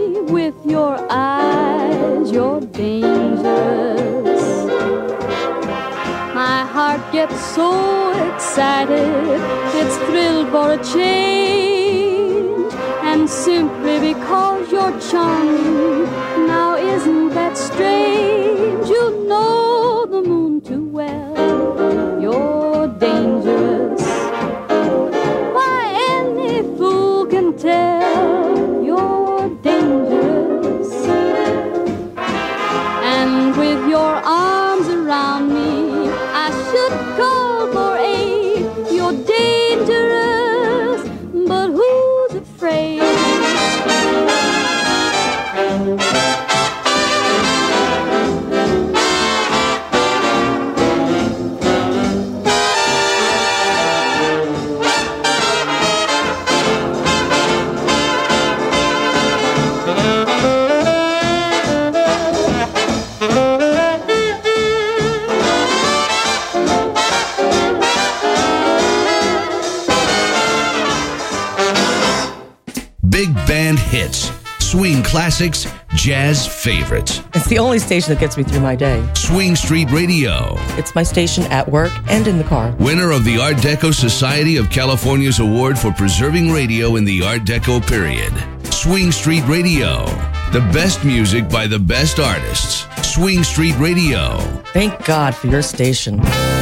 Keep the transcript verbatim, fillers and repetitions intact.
with your eyes, you're dangerous. My heart gets so excited, it's thrilled for a change. And simply because you're charming, now isn't that strange? You know the moon too well, you're dangerous. Why, any fool can tell you're dangerous. And with your arms around me, I should call for aid. You're dangerous, but who's afraid? Big band hits, swing classics, jazz favorites. It's the only station that gets me through my day. Swing Street Radio. It's my station at work and in the car. Winner of the Art Deco Society of California's Award for Preserving Radio in the Art Deco period. Swing Street Radio. The best music by the best artists. Swing Street Radio. Thank God for your station.